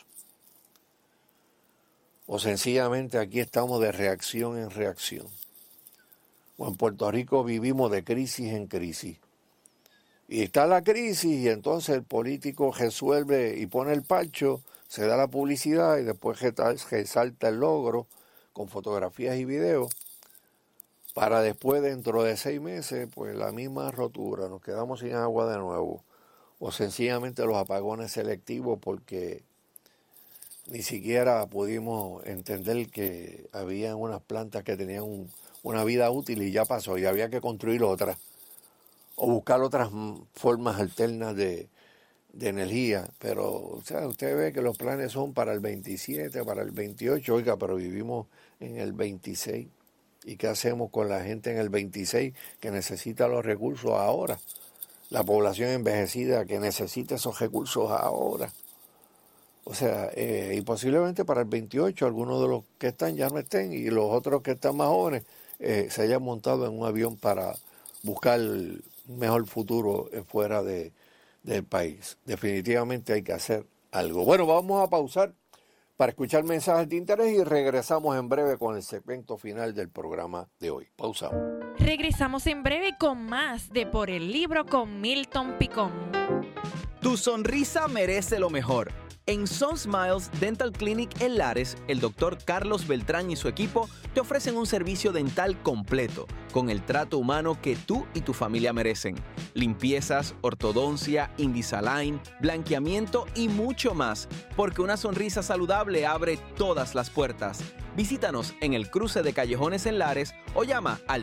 D: ¿O sencillamente aquí estamos de reacción en reacción? O en Puerto Rico vivimos de crisis en crisis. Y está la crisis y entonces el político resuelve y pone el parcho, se da la publicidad y después resalta el logro con fotografías y videos, para después, dentro de 6 meses, pues la misma rotura, nos quedamos sin agua de nuevo. O sencillamente los apagones selectivos, porque ni siquiera pudimos entender que había unas plantas que tenían una vida útil y ya pasó, y había que construir otras, o buscar otras formas alternas de energía. Pero, o sea, usted ve que los planes son para el 27, para el 28, oiga, pero vivimos en el 26. ¿Y qué hacemos con la gente en el 26 que necesita los recursos ahora? La población envejecida que necesita esos recursos ahora. O sea, y posiblemente para el 28 algunos de los que están ya no estén y los otros que están más jóvenes se hayan montado en un avión para buscar un mejor futuro fuera del país. Definitivamente hay que hacer algo. Bueno, vamos a pausar para escuchar mensajes de interés y regresamos en breve con el segmento final del programa de hoy. Pausamos.
C: Regresamos en breve con más de Por el Libro con Milton Picón.
I: Tu sonrisa merece lo mejor. En Sun Smiles Dental Clinic en Lares, el Dr. Carlos Beltrán y su equipo te ofrecen un servicio dental completo, con el trato humano que tú y tu familia merecen. Limpiezas, ortodoncia, Invisalign, blanqueamiento y mucho más, porque una sonrisa saludable abre todas las puertas. Visítanos en el cruce de Callejones en Lares o llama al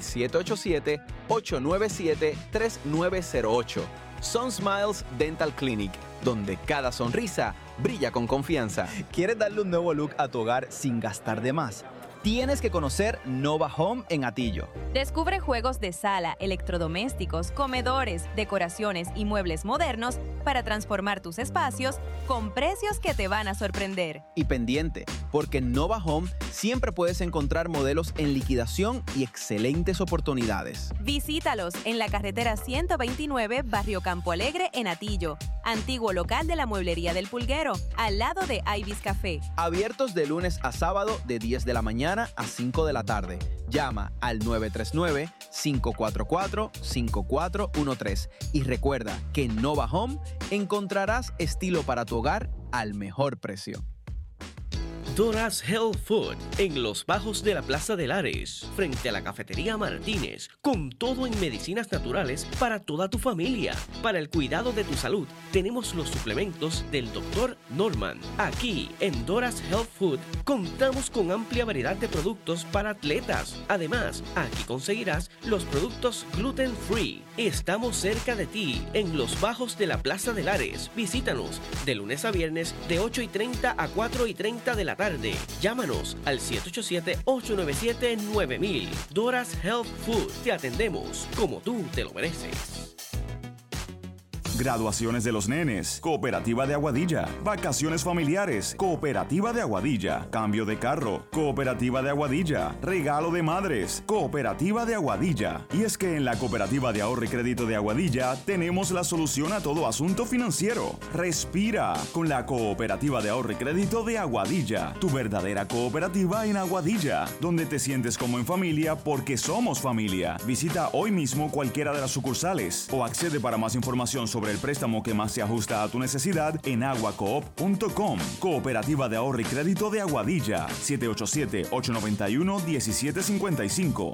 I: 787-897-3908. Sun Smiles Dental Clinic, donde cada sonrisa brilla con confianza.
J: ¿Quieres darle un nuevo look a tu hogar sin gastar de más? Tienes que conocer Nova Home en Atillo.
K: Descubre juegos de sala, electrodomésticos, comedores, decoraciones y muebles modernos para transformar tus espacios con precios que te van a sorprender.
J: Y pendiente, porque en Nova Home siempre puedes encontrar modelos en liquidación y excelentes oportunidades.
K: Visítalos en la carretera 129, Barrio Campo Alegre, en Atillo. Antiguo local de la Mueblería del Pulguero, al lado de Ibis Café.
J: Abiertos de lunes a sábado de 10 de la mañana a 5 de la tarde. Llama al 939-544-5413 y recuerda que en Nova Home encontrarás estilo para tu hogar al mejor precio.
G: Dora's Health Food, en los bajos de la Plaza de Lares, frente a la Cafetería Martínez, con todo en medicinas naturales para toda tu familia. Para el cuidado de tu salud, tenemos los suplementos del Dr. Norman. Aquí, en Dora's Health Food, contamos con amplia variedad de productos para atletas. Además, aquí conseguirás los productos gluten free. Estamos cerca de ti, en los bajos de la Plaza de Lares. Visítanos de lunes a viernes de 8:30 a 4:30 de la tarde. Llámanos al 787-897-9000. Dora's Health Food. Te atendemos como tú te lo mereces.
L: Graduaciones de los nenes, Cooperativa de Aguadilla. Vacaciones familiares, Cooperativa de Aguadilla. Cambio de carro, Cooperativa de Aguadilla. Regalo de madres, Cooperativa de Aguadilla. Y es que en la Cooperativa de Ahorro y Crédito de Aguadilla tenemos la solución a todo asunto financiero. Respira con la Cooperativa de Ahorro y Crédito de Aguadilla. Tu verdadera cooperativa en Aguadilla, donde te sientes como en familia porque somos familia. Visita hoy mismo cualquiera de las sucursales o accede para más información sobre el préstamo que más se ajusta a tu necesidad en aguacoop.com. Cooperativa de Ahorro y Crédito de Aguadilla. 787-891-1755.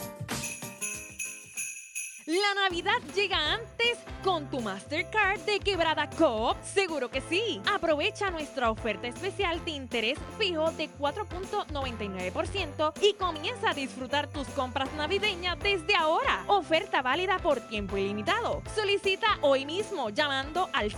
C: La Navidad llega antes con tu Mastercard de Quebrada Coop. Seguro que sí. Aprovecha nuestra oferta especial de interés fijo de 4.99% y comienza a disfrutar tus compras navideñas desde ahora. Oferta válida por tiempo ilimitado. Solicita hoy mismo llamando al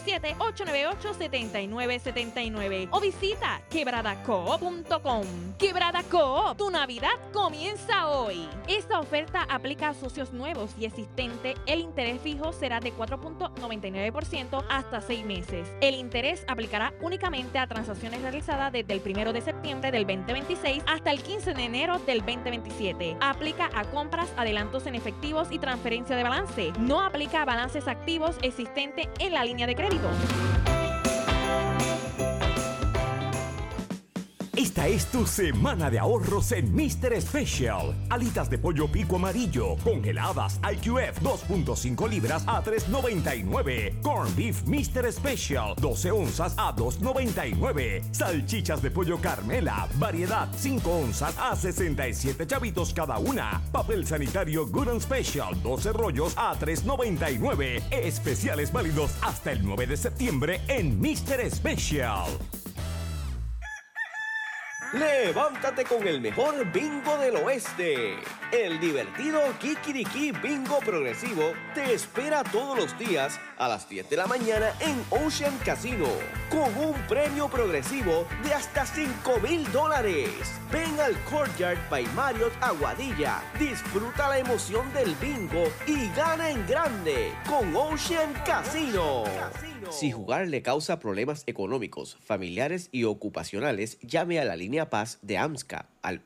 C: 787-898-7979 o visita quebradacoop.com. Quebrada Coop, tu Navidad comienza hoy. Esta oferta aplica a socios nuevos y existente. El interés fijo será de 4.99% hasta 6 meses. El interés aplicará únicamente a transacciones realizadas desde el 1 de septiembre del 2026 hasta el 15 de enero del 2027. Aplica a compras, adelantos en efectivos y transferencia de balance. No aplica a balances activos existentes en la línea de crédito.
F: Esta es tu semana de ahorros en Mr. Special. Alitas de pollo pico amarillo, congeladas IQF 2.5 libras a $3.99. Corn beef Mr. Special, 12 onzas a $2.99. Salchichas de pollo Carmela, variedad 5 onzas a 67 chavitos cada una. Papel sanitario Good and Special, 12 rollos a $3.99. Especiales válidos hasta el 9 de septiembre en Mr. Special.
G: Levántate con el mejor bingo del oeste. El divertido Kikiriki Bingo Progresivo te espera todos los días a las 10 de la mañana en Ocean Casino, con un premio progresivo de hasta $5,000. Ven al Courtyard by Marriott Aguadilla, disfruta la emoción del bingo y gana en grande con Ocean Casino. Si jugar le causa problemas económicos, familiares y ocupacionales, llame a la línea Paz de AMSCA al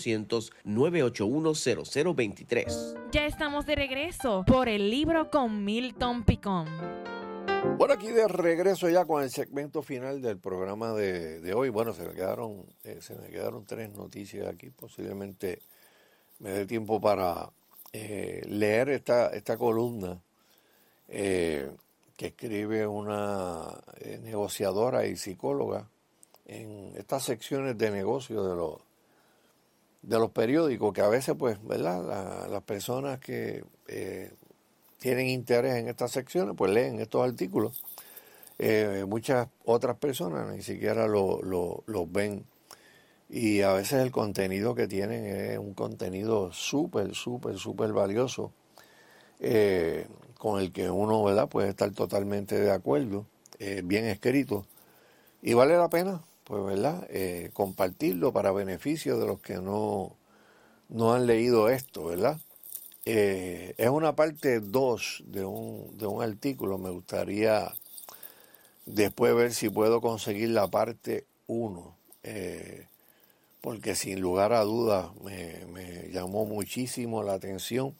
G: 1-800-981-0023.
C: Ya estamos de regreso por el libro con Milton Picón.
D: Bueno, aquí de regreso ya con el segmento final del programa de hoy. Bueno, se me quedaron 3 noticias aquí. Posiblemente me dé tiempo para leer esta columna que escribe una negociadora y psicóloga en estas secciones de negocio de los periódicos, que a veces, pues, ¿verdad? Las personas que tienen interés en estas secciones, pues leen estos artículos. Muchas otras personas ni siquiera los ven. Y a veces el contenido que tienen es un contenido súper valioso, con el que uno, ¿verdad?, puede estar totalmente de acuerdo, bien escrito. Y vale la pena, pues, ¿verdad?, compartirlo para beneficio de los que no han leído esto, ¿verdad? Es una parte 2 de un artículo. Me gustaría después ver si puedo conseguir la parte 1, porque sin lugar a dudas me llamó muchísimo la atención.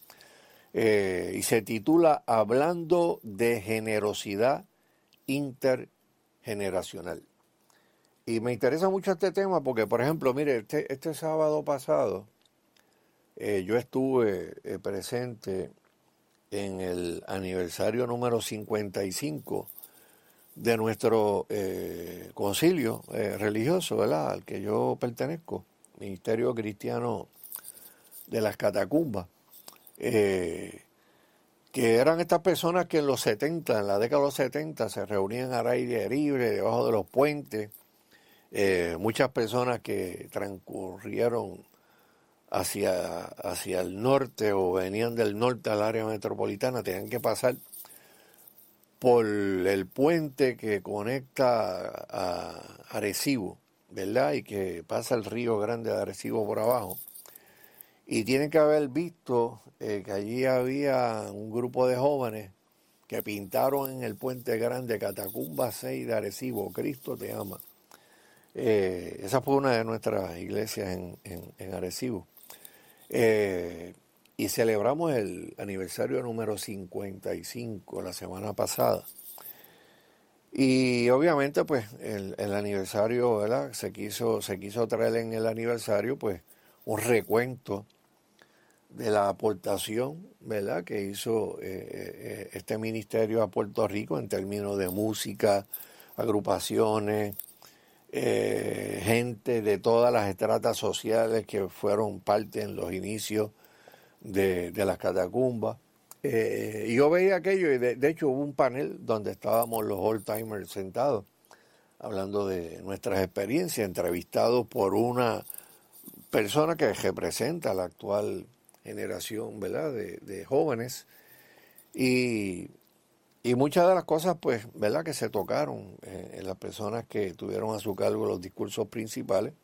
D: Y se titula Hablando de generosidad intergeneracional. Y me interesa mucho este tema porque, por ejemplo, mire, este sábado pasado yo estuve presente en el aniversario número 55 de nuestro concilio religioso, ¿verdad?, al que yo pertenezco, Ministerio Cristiano de las Catacumbas. Que eran estas personas que en la década de los 70, se reunían al aire libre, debajo de los puentes. Muchas personas que transcurrieron hacia el norte o venían del norte al área metropolitana tenían que pasar por el puente que conecta a Arecibo, ¿verdad?, y que pasa el río Grande de Arecibo por abajo. Y tienen que haber visto que allí había un grupo de jóvenes que pintaron en el puente grande Catacumba 6 de Arecibo, Cristo te ama. Esa fue una de nuestras iglesias en Arecibo. Y celebramos el aniversario número 55 la semana pasada. Y obviamente, pues, el aniversario, ¿verdad?, se quiso traer en el aniversario, pues, un recuento de la aportación, ¿verdad?, que hizo este ministerio a Puerto Rico en términos de música, agrupaciones, gente de todas las estratas sociales que fueron parte en los inicios de las catacumbas. Y yo veía aquello y de hecho hubo un panel donde estábamos los old-timers sentados hablando de nuestras experiencias, entrevistados por una persona que representa la actual generación, ¿verdad?, de jóvenes, y muchas de las cosas, pues, ¿verdad?, que se tocaron en las personas que tuvieron a su cargo los discursos principales,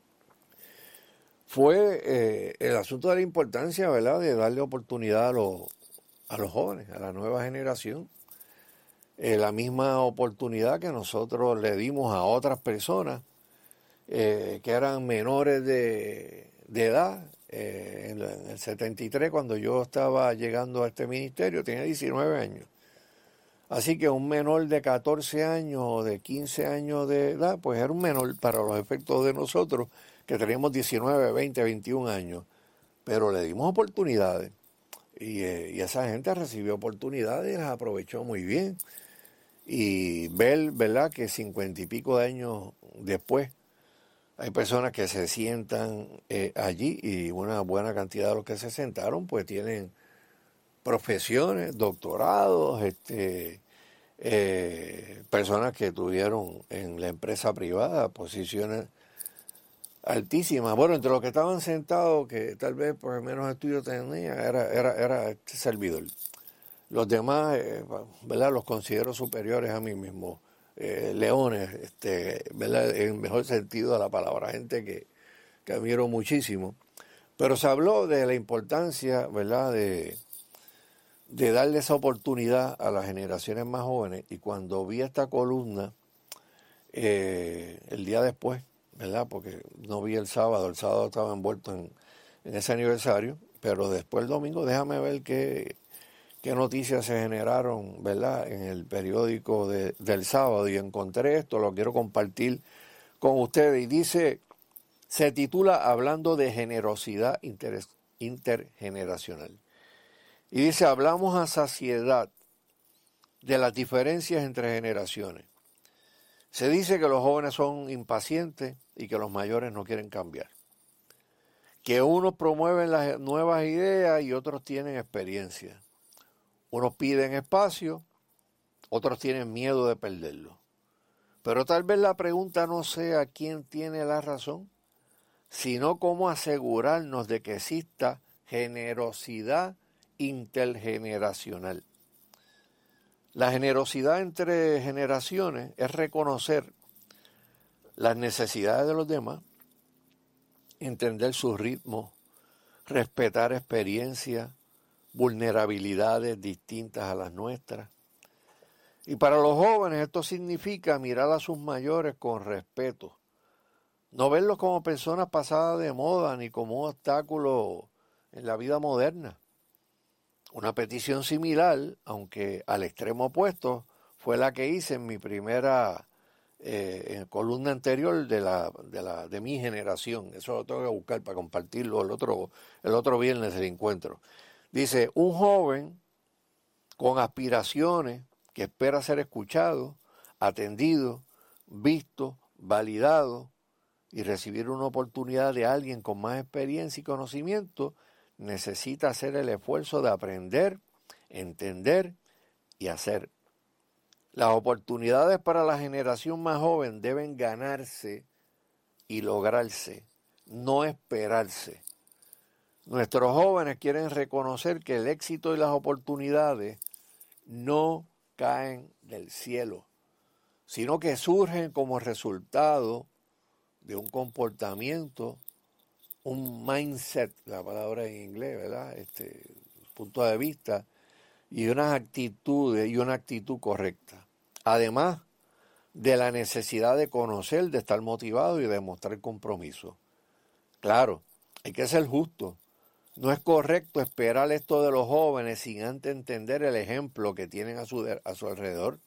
D: fue el asunto de la importancia, ¿verdad?, de darle oportunidad a los jóvenes, a la nueva generación, la misma oportunidad que nosotros le dimos a otras personas que eran menores de edad. En el 73, cuando yo estaba llegando a este ministerio, tenía 19 años. Así que un menor de 14 años o de 15 años de edad, pues era un menor para los efectos de nosotros, que teníamos 19, 20, 21 años. Pero le dimos oportunidades. Y esa gente recibió oportunidades y las aprovechó muy bien. Y ver, ¿verdad?, que 50 y pico de años después, hay personas que se sientan allí, y una buena cantidad de los que se sentaron pues tienen profesiones, doctorados, personas que tuvieron en la empresa privada posiciones altísima. Bueno, entre los que estaban sentados, que tal vez por menos estudios tenía, era este servidor. Los demás, ¿verdad? Los considero superiores a mí mismo. Leones, ¿verdad? En el mejor sentido de la palabra, gente que admiro muchísimo. Pero se habló de la importancia, ¿verdad?, de darle esa oportunidad a las generaciones más jóvenes. Y cuando vi esta columna, el día después, ¿verdad?, porque no vi el sábado estaba envuelto en ese aniversario, pero después el domingo, déjame ver qué noticias se generaron, ¿verdad?, en el periódico del sábado, y encontré esto, lo quiero compartir con ustedes, y dice, se titula Hablando de generosidad intergeneracional, y dice, hablamos a saciedad de las diferencias entre generaciones. Se dice que los jóvenes son impacientes y que los mayores no quieren cambiar, que unos promueven las nuevas ideas y otros tienen experiencia. Unos piden espacio, otros tienen miedo de perderlo. Pero tal vez la pregunta no sea quién tiene la razón, sino cómo asegurarnos de que exista generosidad intergeneracional. La generosidad entre generaciones es reconocer las necesidades de los demás, entender sus ritmos, respetar experiencias, vulnerabilidades distintas a las nuestras. Y para los jóvenes esto significa mirar a sus mayores con respeto, no verlos como personas pasadas de moda ni como un obstáculo en la vida moderna. Una petición similar, aunque al extremo opuesto, fue la que hice en mi primera columna anterior de mi generación. Eso lo tengo que buscar para compartirlo el otro viernes del encuentro. Dice, un joven con aspiraciones que espera ser escuchado, atendido, visto, validado y recibir una oportunidad de alguien con más experiencia y conocimiento, necesita hacer el esfuerzo de aprender, entender y hacer. Las oportunidades para la generación más joven deben ganarse y lograrse, no esperarse. Nuestros jóvenes quieren reconocer que el éxito y las oportunidades no caen del cielo, sino que surgen como resultado de un comportamiento, un mindset, la palabra en inglés, ¿verdad? Punto de vista y unas actitudes y una actitud correcta. Además de la necesidad de conocer, de estar motivado y de mostrar compromiso. Claro, hay que ser justo. No es correcto esperar esto de los jóvenes sin antes entender el ejemplo que tienen a su alrededor.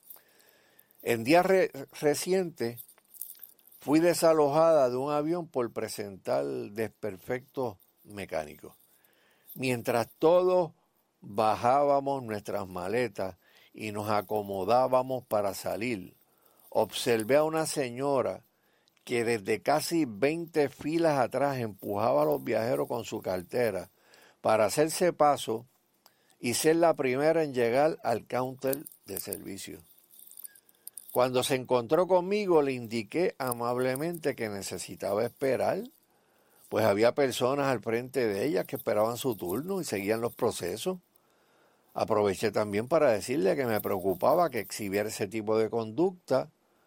D: En días recientes fui desalojada de un avión por presentar desperfectos mecánicos. Mientras todos bajábamos nuestras maletas y nos acomodábamos para salir, observé a una señora que desde casi 20 filas atrás empujaba a los viajeros con su cartera para hacerse paso y ser la primera en llegar al counter de servicio. Cuando se encontró conmigo, le indiqué amablemente que necesitaba esperar, pues había personas al frente de ella que esperaban su turno y seguían los procesos. Aproveché también para decirle que me preocupaba que exhibiera ese tipo de conducta,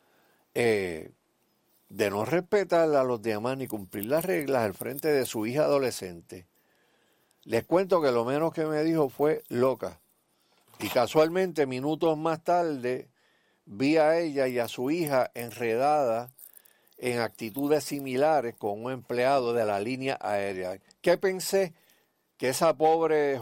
D: de no respetar a los demás ni cumplir las reglas al frente de su hija adolescente. Les cuento que lo menos que me dijo fue loca. Y casualmente, minutos más tarde, vi a ella y a su hija enredadas en actitudes similares con un empleado de la línea aérea. ¿Qué pensé? Que esa pobre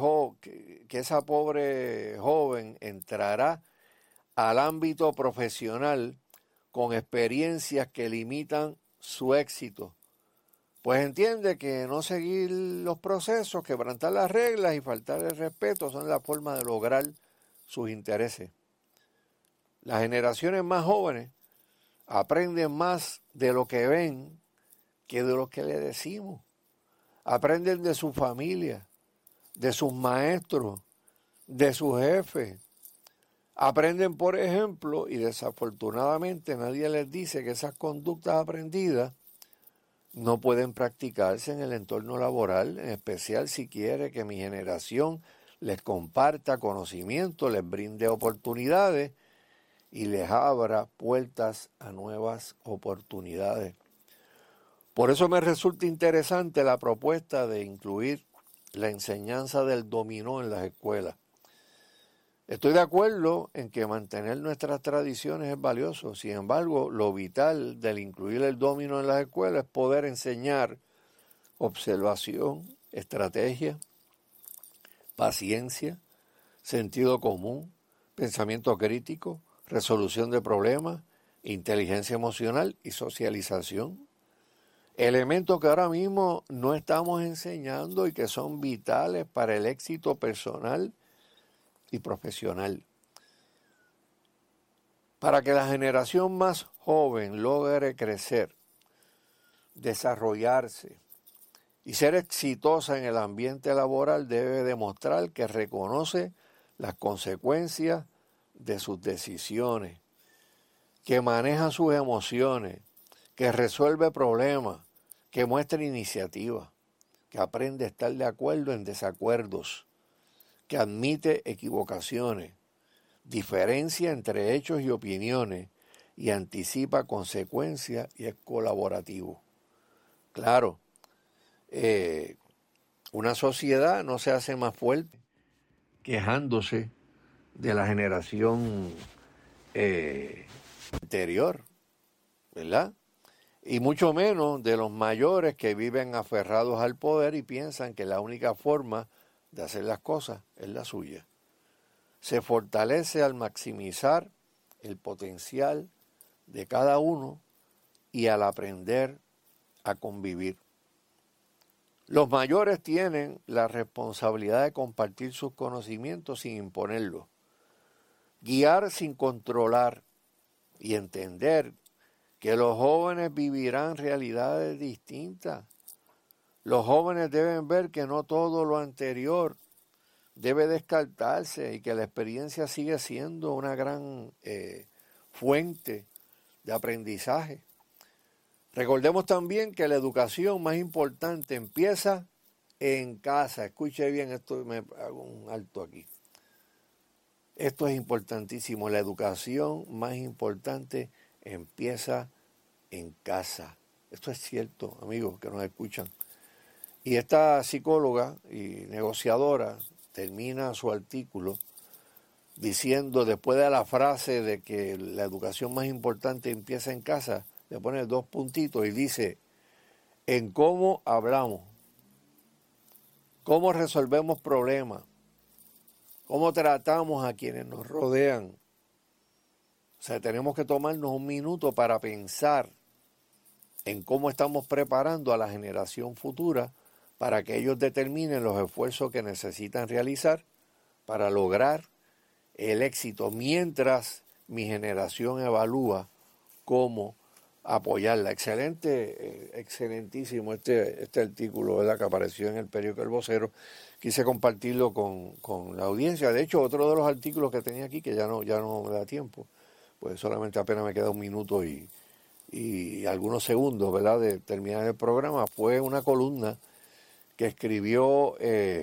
D: joven entrará al ámbito profesional con experiencias que limitan su éxito. Pues entiende que no seguir los procesos, quebrantar las reglas y faltar el respeto son la forma de lograr sus intereses. Las generaciones más jóvenes aprenden más de lo que ven que de lo que le decimos. Aprenden de su familia, de sus maestros, de sus jefes. Aprenden, por ejemplo, y desafortunadamente nadie les dice que esas conductas aprendidas no pueden practicarse en el entorno laboral, en especial si quiere que mi generación les comparta conocimiento, les brinde oportunidades y les abra puertas a nuevas oportunidades. Por eso me resulta interesante la propuesta de incluir la enseñanza del dominó en las escuelas. Estoy de acuerdo en que mantener nuestras tradiciones es valioso. Sin embargo, lo vital del incluir el dominó en las escuelas es poder enseñar observación, estrategia, paciencia, sentido común, pensamiento crítico, resolución de problemas, inteligencia emocional y socialización. Elementos que ahora mismo no estamos enseñando y que son vitales para el éxito personal y profesional. Para que la generación más joven logre crecer, desarrollarse y ser exitosa en el ambiente laboral, debe demostrar que reconoce las consecuencias de sus decisiones, que maneja sus emociones, que resuelve problemas, que muestra iniciativa, que aprende a estar de acuerdo en desacuerdos, que admite equivocaciones, diferencia entre hechos y opiniones y anticipa consecuencias y es colaborativo. Claro, una sociedad no se hace más fuerte quejándose de la generación anterior, ¿verdad? Y mucho menos de los mayores que viven aferrados al poder y piensan que la única forma de hacer las cosas es la suya. Se fortalece al maximizar el potencial de cada uno y al aprender a convivir. Los mayores tienen la responsabilidad de compartir sus conocimientos sin imponerlos, guiar sin controlar y entender que los jóvenes vivirán realidades distintas. Los jóvenes deben ver que no todo lo anterior debe descartarse y que la experiencia sigue siendo una gran fuente de aprendizaje. Recordemos también que la educación más importante empieza en casa. Escuche bien, esto me hago un alto aquí. Esto es importantísimo. La educación más importante empieza en casa. Esto es cierto, amigos que nos escuchan. Y esta psicóloga y negociadora termina su artículo diciendo, después de la frase de que la educación más importante empieza en casa, le pone 2 puntitos y dice, en cómo hablamos, cómo resolvemos problemas, cómo tratamos a quienes nos rodean. O sea, tenemos que tomarnos un minuto para pensar en cómo estamos preparando a la generación futura para que ellos determinen los esfuerzos que necesitan realizar para lograr el éxito, mientras mi generación evalúa cómo apoyarla. Excelentísimo este artículo, ¿verdad?, que apareció en el periódico El Vocero. Quise compartirlo con la audiencia. De hecho, otro de los artículos que tenía aquí, que ya no me da tiempo, pues solamente apenas me queda 1 minuto y algunos segundos, ¿verdad?, de terminar el programa, fue una columna que escribió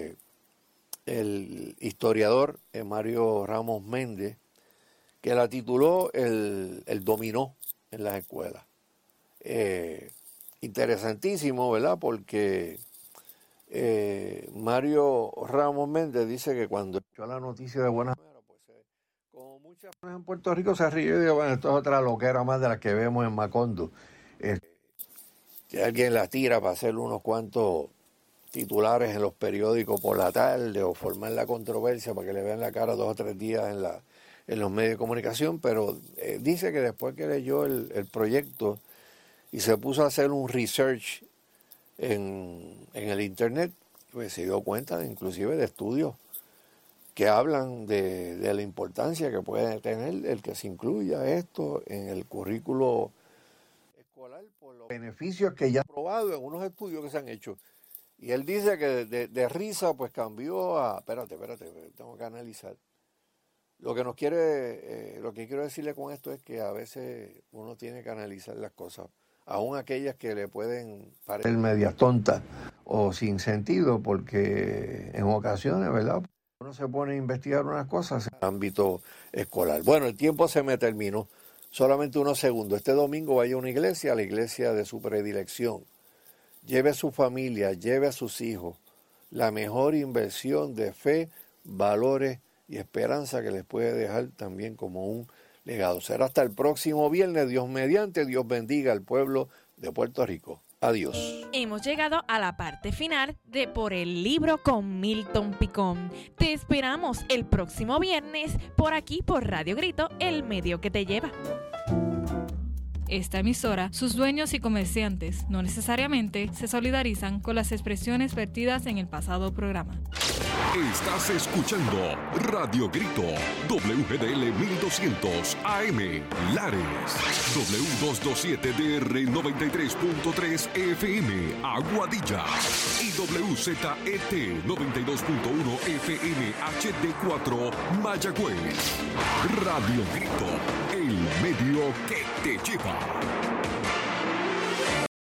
D: el historiador Mario Ramos Méndez, que la tituló el dominó en las escuelas. Interesantísimo, ¿verdad?, porque Mario Ramos Méndez dice que cuando escuchó la noticia de Buenas Primeras, pues como muchas personas en Puerto Rico se ríe y digo, bueno, esto es otra loquera más de las que vemos en Macondo. Que alguien la tira para hacer unos cuantos titulares en los periódicos por la tarde o formar la controversia para que le vean la cara 2 o 3 días en los medios de comunicación, pero dice que después que leyó el proyecto y se puso a hacer un research en el internet, pues se dio cuenta inclusive de estudios que hablan de la importancia que puede tener el que se incluya esto en el currículo escolar por los beneficios que ya han probado en unos estudios que se han hecho. Y él dice que de risa pues cambió a, espérate, tengo que analizar. Lo que quiero decirle con esto es que a veces uno tiene que analizar las cosas. aún aquellas que le pueden parecer medias tontas o sin sentido, porque en ocasiones, ¿verdad?, uno se pone a investigar unas cosas en el ámbito escolar. Bueno, el tiempo se me terminó. Solamente unos segundos. Este domingo vaya a una iglesia, a la iglesia de su predilección. Lleve a su familia, lleve a sus hijos. La mejor inversión de fe, valores y esperanza que les puede dejar también como un legado. Será hasta el próximo viernes, Dios mediante. Dios bendiga al pueblo de Puerto Rico. Adiós.
C: Hemos llegado a la parte final de Por el Libro con Milton Picón. Te esperamos el próximo viernes por aquí por Radio Grito, el medio que te lleva.
B: Esta emisora, sus dueños y comerciantes no necesariamente se solidarizan con las expresiones vertidas en el pasado programa.
A: Estás escuchando Radio Grito, WGDL 1200 AM, Lares, W227DR 93.3 FM, Aguadilla, y WZET 92.1 FM HD4, Mayagüez. Radio Grito, el medio que te lleva.